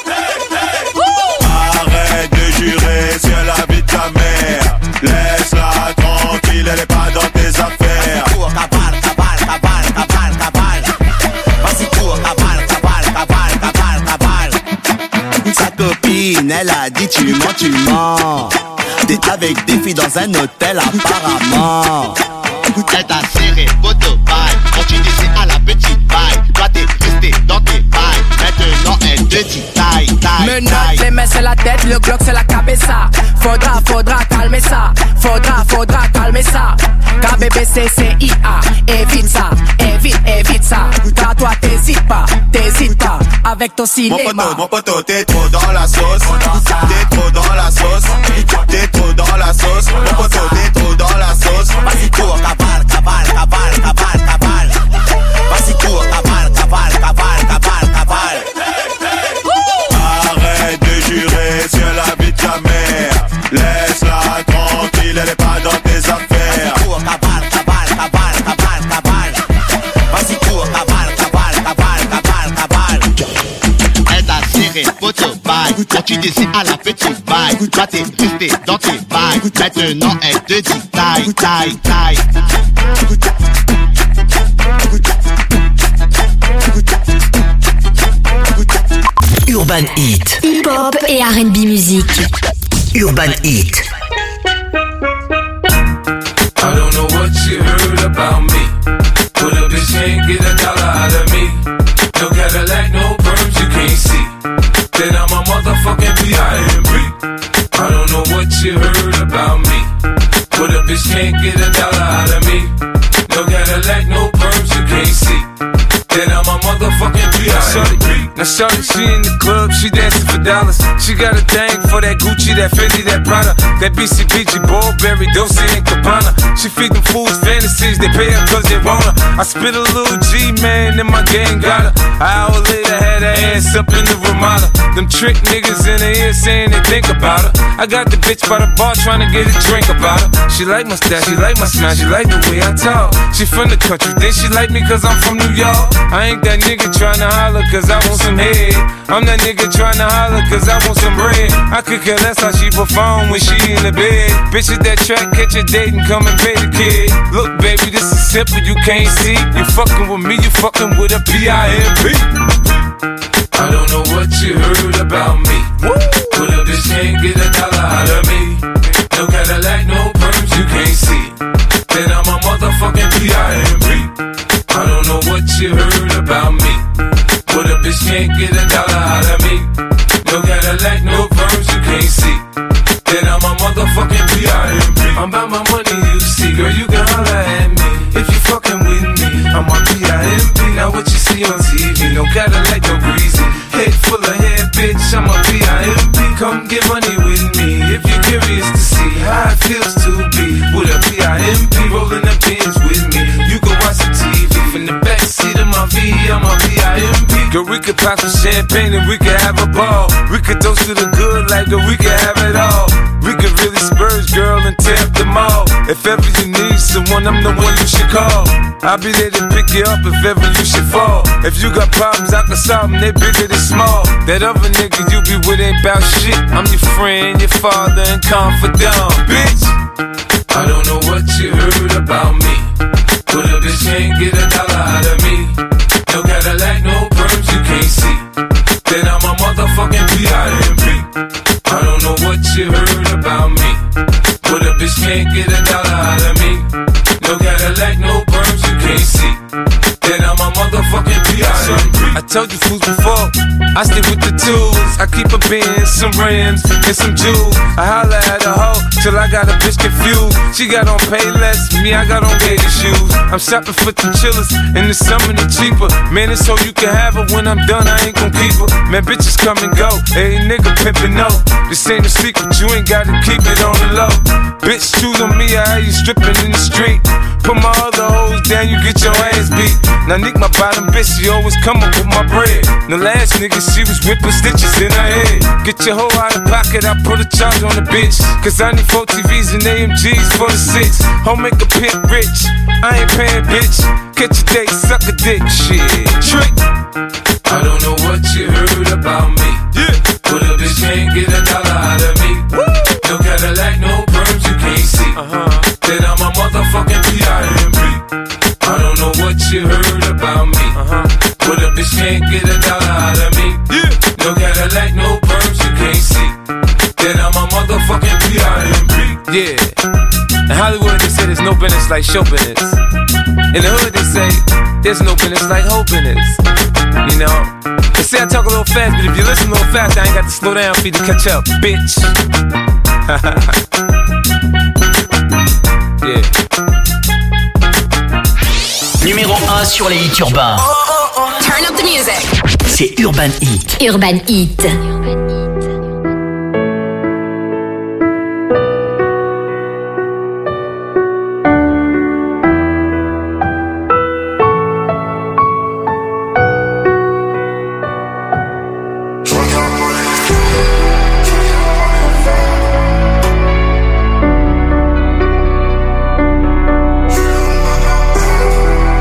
Arrête de jurer, c'est la vie de ta mère. Laisse-la tranquille, elle est pas dans tes affaires. Vas-y cours, cavale, cavale, cavale, cavale, cavale. Vas-y cours, cavale, cavale, cavale, cavale, cavale. Sa copine, elle a dit tu mens, tu mens. T'es avec des filles dans un hôtel apparemment. Elle t'a serré, photo bail. Quand tu disais à la petite baille, toi t'es resté dans tes bails. Maintenant elle te dit taille, taille. Menottes, les mains c'est la tête, le Glock c'est la cabeza. Faudra, faudra calmer ça. Faudra, faudra calmer ça. K B B C C I A, évite ça, évite, évite ça. Car toi t'hésites pas, t'hésites pas. Avec ton cinéma. Mon poteau, mon poteau, t'es trop dans la sauce. T'es trop dans la sauce. T'es trop dans la sauce. Mon poteau, t'es trop dans la sauce. Vas-y cours, cavale, cavale, cavale, cavale, cavale. Vas-y cours, cavale, cavale, cavale, cavale, cavale. appareil photo, bye. Quand tu décides à la petite bye. Toi t'es resté dans tes bails. Maintenant elle te dit taille, taille, taille. Urban Heat. Hip-hop et R and B musique. Urban Heat. I don't know what you heard about me, but a bitch can't get a dollar out of me. No Cadillac, no perms, you can't see. Then I'm a motherfucking P I M P. I don't know what you heard about me, but a bitch can't get a dollar out of me. No Cadillac, no perms, you can't see. Then I'm a motherfucking P I M P. Now shorty, she in the club, she dancing for dollars. She got a thing for that Gucci, that Fendi, that Prada, that B C B G, Burberry, Dolce and Gabbana. She feed them fools fantasies, they pay her cause they want her. I spit a little G, man, and my gang got her. An hour later, had her ass up in the Ramada. Them trick niggas in the ear saying they think about her. I got the bitch by the bar trying to get a drink about her. She like my style, she like my smile, she like the way I talk. She from the country, then she like me cause I'm from New York. I ain't that nigga tryna holler cause I want some head. I'm that nigga tryna holler cause I want some bread. I could care less how she perform when she in the bed. Bitch at that track, catch a date and come and pay the kid. Look baby, this is simple, you can't see. You fucking with me, you fucking with a P I M P. I don't know what you heard about me, but a bitch can't get a dollar out of me. No Cadillac, no perms, you can't see. Then I'm a motherfucking P I M P. I don't know what you heard about me, but a bitch can't get a dollar out of me. No Cadillac, no perms, you can't see. Then I'm a motherfucking P I M P. I'm about my money, you see, girl, you can holler at me if you fucking with me. I'm on P I M P, now what you see on T V, no Cadillac, no greasy. Head full of hair, bitch, I'm a P I M P. Come get money with me if you're curious to see how it feels to be with a P I M P. Rolling the pins with me, you can watch the T V from the backseat of my V, I'm a P I M P. Girl, we could pop some champagne and we could have a ball. We could toast to the good like girl, we could have it all. We could really spurge, girl, and tear up the mall. If ever you need someone, I'm the one you should call. I'll be there to pick you up if ever you should fall. If you got problems, I can solve them, they bigger than small. That other nigga you be with ain't bout shit. I'm your friend, your father, and confidant, bitch. I don't know what you heard about me, but a bitch can't get a dollar out of me. No Cadillac, no perms, you can't see. Then I'm a motherfucking P I M P. I don't know what you heard about me, but a bitch can't get a dollar out of me. No Cadillac, no perms, you can't see. Then I'm a motherfucking P I M P. I told you fools before, I stick with the tools. I keep a Benz, some rims, and some jewels. I holla at a hoe till I got a bitch confused. She got on Payless, me I got on gator shoes. I'm shopping for the chillers, in the summer the cheaper. Man, it's so you can have her, when I'm done I ain't gon' keep her. Man, bitches come and go, hey nigga pimpin' no. This ain't a secret, you ain't gotta keep it on the low. Bitch, choose on me, I have you stripping in the street. Put my other hoes down, you get your ass beat. Now Nick, my bottom bitch, she always come up with my bread. The last nigga, she was whipping stitches in her head. Get your hoe out of pocket, I put a charge on the bitch. Cause I need four T Vs and A M Gs for the six. Home make a pimp rich, I ain't paying bitch. Catch a date, suck a dick, shit, trick. I don't know what you heard about me, yeah, but a bitch can't get a dollar out of me. Woo! No Cadillac, no perms, you can't see. Uh-huh. Then I'm a motherfucking P I M P. I don't know what you heard about me, uh-huh, but a bitch can't get a dollar out of me. Yeah. No Cadillac, no perms, you can't see. Then I'm a motherfucking P I M P. Yeah. In Hollywood they say there's no business like show business. In the hood they say there's no business like hoe business. You know, they say I talk a little fast, but if you listen a little fast, I ain't got to slow down for you to catch up, bitch. Yeah. Numéro un sur les hits urbains. Oh, oh, oh. Turn up the music. C'est Urban Heat. Urban Heat.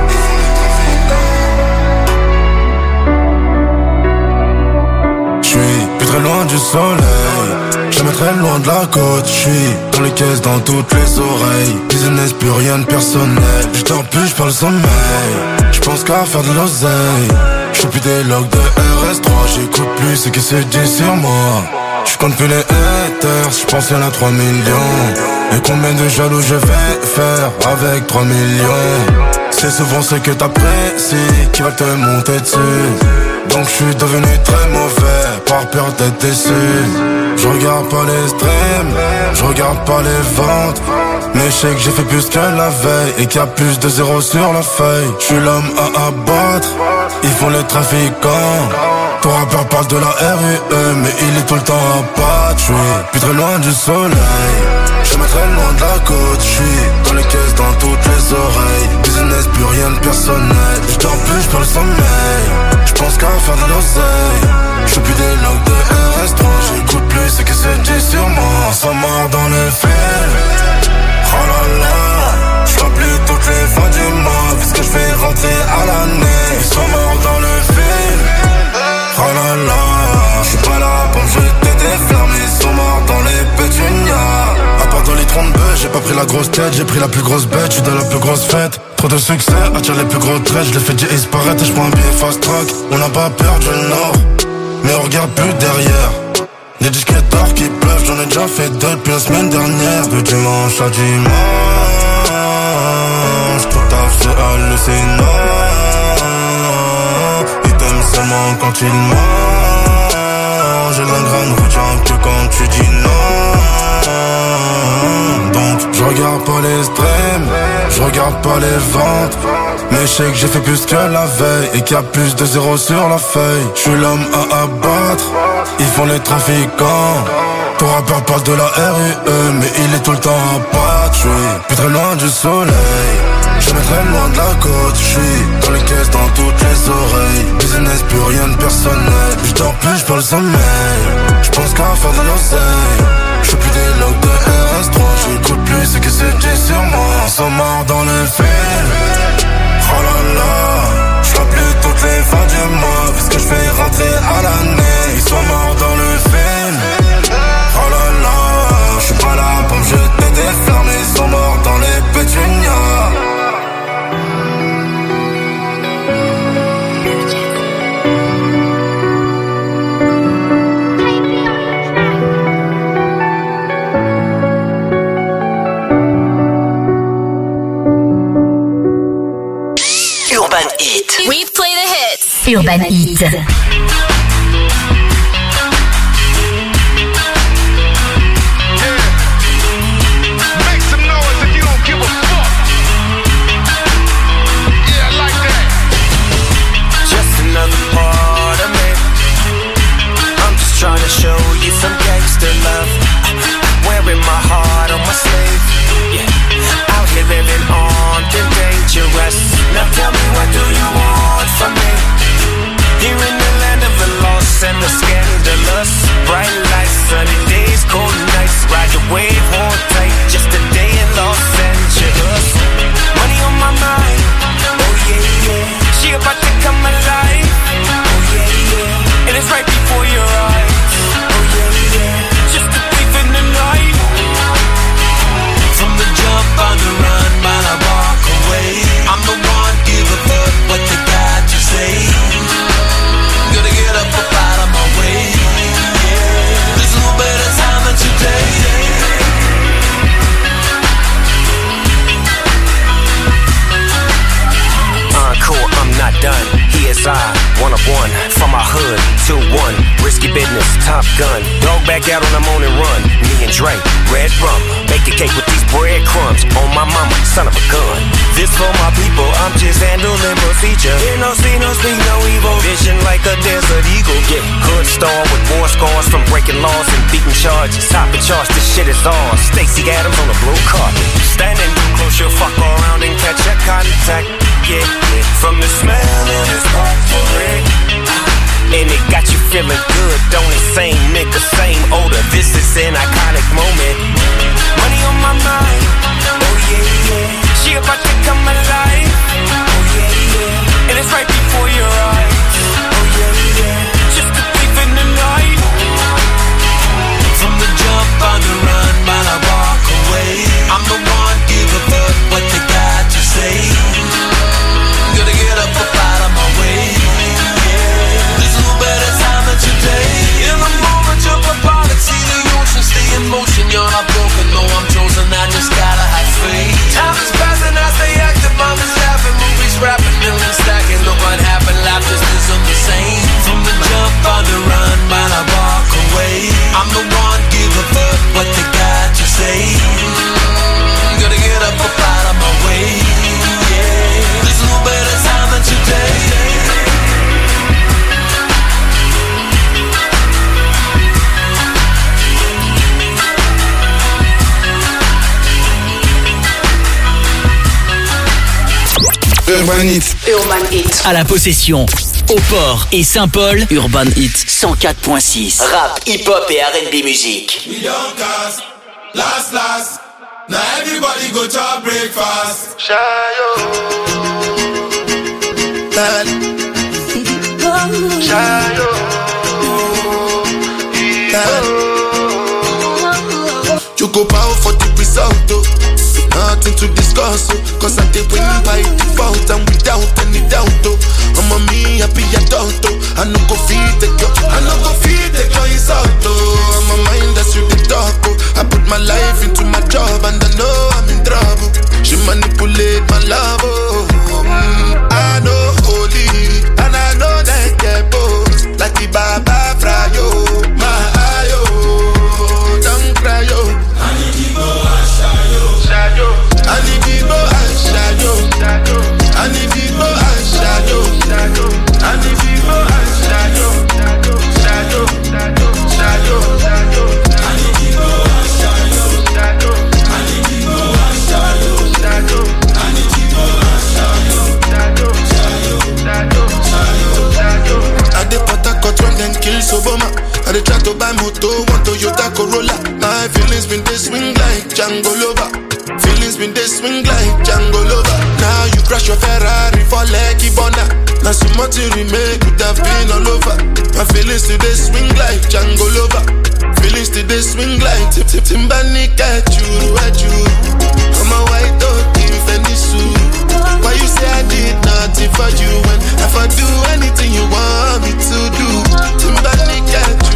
Je suis très loin du soleil, jamais très loin de la côte. J'suis dans les caisses, dans toutes les oreilles. Business, plus rien de personnel. J'dors plus, j'parle sommeil. J'pense qu'à faire de l'oseille. J'fais plus des logs de R S trois. J'écoute plus ce qui se dit sur moi. J'compte plus les haters, j'pense y'en a trois millions. Et combien de jaloux je vais faire avec trois millions? C'est souvent ce que t'apprécies qui va te monter dessus. Donc je suis devenu très mauvais par peur d'être déçu. Je regarde pas les streams, je regarde pas les ventes. Mais je sais que j'ai fait plus que la veille et qu'il y a plus de zéro sur la feuille. Je suis l'homme à abattre, ils font les trafiquants. Ton rappeur parle de la R U E, mais il est tout le temps à battre. Je suis plus très loin du soleil, jamais très loin de la côte. Je suis dans les caisses, dans toutes les oreilles. Business, plus rien de personnel. Je dors plus, je parle sommeil. Je pense qu'à faire de l'oseille. Je fais plus des logs de R S trois. J'écoute plus ce qui se dit sur moi. On s'en mord dans le film. Oh là là, je vois plus toutes les fins du mois. Vu ce que je fais rentrer à l'année. Ils sont morts dans le film. Oh là là, je suis pas là pour me jeter des flammes. Ils sont morts dans les pétunias. À part dans les troncs de bœufs, j'ai pas pris la grosse tête. J'ai pris la plus grosse bête, je suis dans la plus grosse fête. Trop de succès, attire les plus gros traits. Je les fais disparaître et je prends un billet fast track. On n'a pas peur du nord, mais on regarde plus derrière. Des disques d'or qui pleuvent, j'en ai déjà fait deux depuis la semaine dernière. De dimanche à dimanche, tout à fait hallucinant. Ils t'aiment seulement quand ils mangent. J'ai l'ingraine retient que quand tu dis non. Donc je regarde pas les streams, je regarde pas les ventes. Mais je sais que j'ai fait plus que la veille et qu'il y a plus de zéro sur la feuille. Je suis l'homme à abattre, ils font les trafiquants. Ton rappeur parle de la R U E, mais il est tout le temps à battre. Je suis plus très loin du soleil, jamais très loin de la côte. Je suis dans les caisses, dans toutes les oreilles. Business, plus rien de personnel. Je dors plus, je parle sommeil. Je pense qu'à faire de l'oseille. Je fais plus des logs de R S trois. J'écoute plus ce qui se dit sur moi. On s'en mord dans le film. Oh là là, je vois plus toutes les fins du mois. Vu ce que je fais rentrer à l'année. Ils sont morts dans le film. Oh là là, je suis pas là pour me jeter des flammes. Ils sont morts dans les pétunias. Urban Heat. We play the hits. Urban Heat. Trying to show you some gangster love. Wearing my heart on my sleeve. Yeah. Out here living on the dangerous. Now tell me, what do you want from me? Here in the land of the lost and the scandalous. Bright lights, sunny days, cold nights. Ride the wave, hold tight. Just a day in Los Angeles. Money on my mind. Oh yeah, yeah. She about to come alive. Oh yeah, yeah. And it's right before your eyes. Oh yeah, yeah. Just a thief in the night. From the jump on the run, while I walk away. I'm the one, give a fuck what they got to say. Gonna get up, up out of my way. There's no better time than today. Encore, I'm not done. Here's I, one of one. From my hood, two one. Risky business, Top Gun. Dog back out on the morning run. Me and Dre, red rum. Bake a cake with these breadcrumbs. On my mama, son of a gun. This for my people, I'm just handling procedure. Hear no see, no speak, no evil. Vision like a desert eagle. Yeah, hood star with war scars from breaking laws and beating charges. Topping charts, this shit is ours. Stacey Adams on the blue carpet. Standing too close, you'll fuck around and catch a contact. Yeah, yeah. From the smell of this potpourri. And it got you feeling good, don't it? Same nigga, same odor. This is an iconic moment. Money on my mind. Oh yeah, yeah. She about to come alive. Oh yeah, yeah. And it's right before your eyes. Oh yeah, yeah. Just a thief in the night. Urban Hit. Urban Hit. À la Possession, au Port et Saint-Paul. Urban Hit cent quatre point six. Rap, hip-hop et R and B musique. We don't cast, last, last. Now everybody go to breakfast. Shayo. Shayo. You go bow for the result, oh. Nothing to discuss, oh. Cause I did win by default and without any doubt, oh. I'm a me happy adult, oh. I no go feed the girl, I no go feed the girl insult, oh. I'm a mind that's you the talk, oh. I put my life into my job and I know I'm in trouble. She manipulate my love, oh. Mm, I know holy and I know that get both. Like the Baba Frayo, my ayo, don't cry, yo. I need to go and shayo, shayo. I need to go and shayo, shayo. I need to go and shayo, shayo. I need to go and shayo, shayo, shayo, shayo, shayo. I need to go and shayo, shayo. I need to go and shayo, shayo. I need to go and shayo, shayo, shayo, shayo, shayo. I dey Port-a-Court when them kill Soboma. I dey try to buy moto, want Toyota Corolla. My feelings been they swing like Django Lover. Feelings been they swing like Django Lover. Now you crash your Ferrari for Lucky Bona. Now so much you remake could have been all over. My feelings today swing like Django Lover. Feelings today swing like Tip Tip Timbani at you, at you. I'm a white dog in Fendi suit. Why you say I did nothing for you when if I do anything you want me to do? Timbani at you.